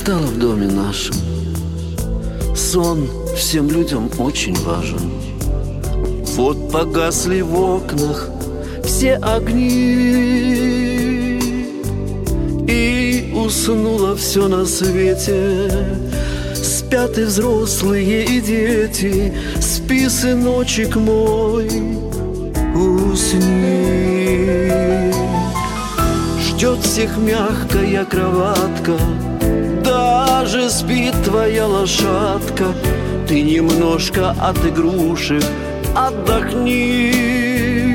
стало в доме нашем. Сон всем людям очень важен. Вот погасли в окнах все огни, и уснуло все на свете. Спят и взрослые, и дети. Спи, сыночек мой, усни. Ждет всех мягкая кроватка, даже спит твоя лошадка. Ты немножко от игрушек отдохни,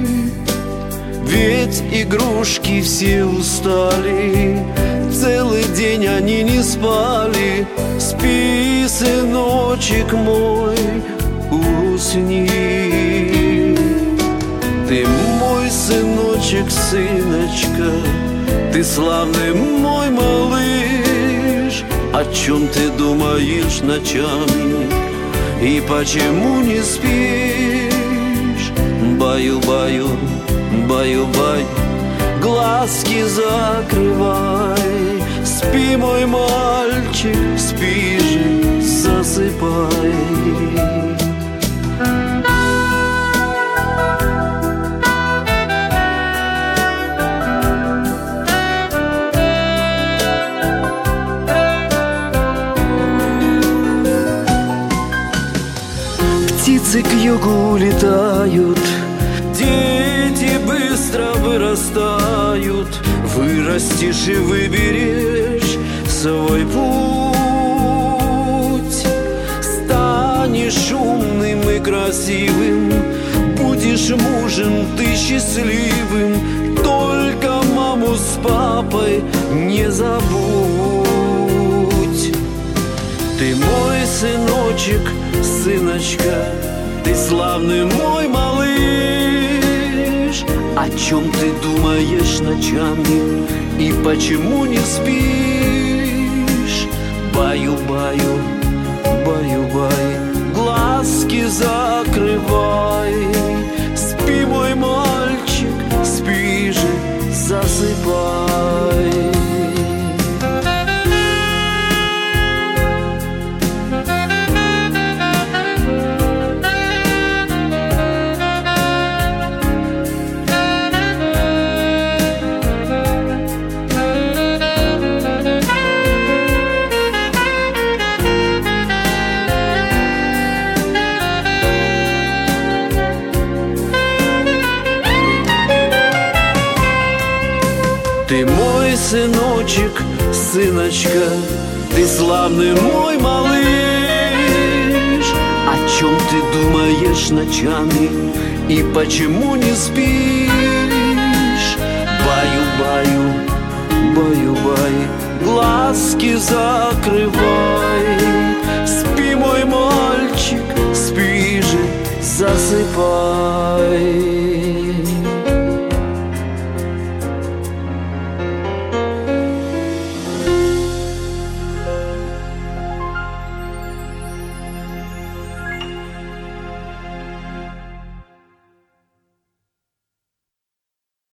ведь игрушки все устали, целый день они не спали. Спи, сыночек мой, усни. Ты мой сыночек, сыночка, ты славный мой малыш. О чем ты думаешь ночами и почему не спишь? Баю-баю, баю-бай, глазки закрывай. Спи, мой мальчик, спи же, засыпай. Птицы к югу летают, дети быстро вырастают. Вырастешь и выберешь свой путь. Станешь умным и красивым, будешь мужем ты счастливым. Только маму с папой не забудь. Ты мой сыночек, сыночка, ты славный мой малыш. О чем ты думаешь ночами и почему не спишь? Баю-баю, баю-бай, глазки закрывай. Спи, мой мальчик, спи же, засыпай. Ты мой сыночек, сыночка, ты славный мой малыш. О чем ты думаешь ночами и почему не спишь? Баю-баю, баю-бай, глазки закрывай.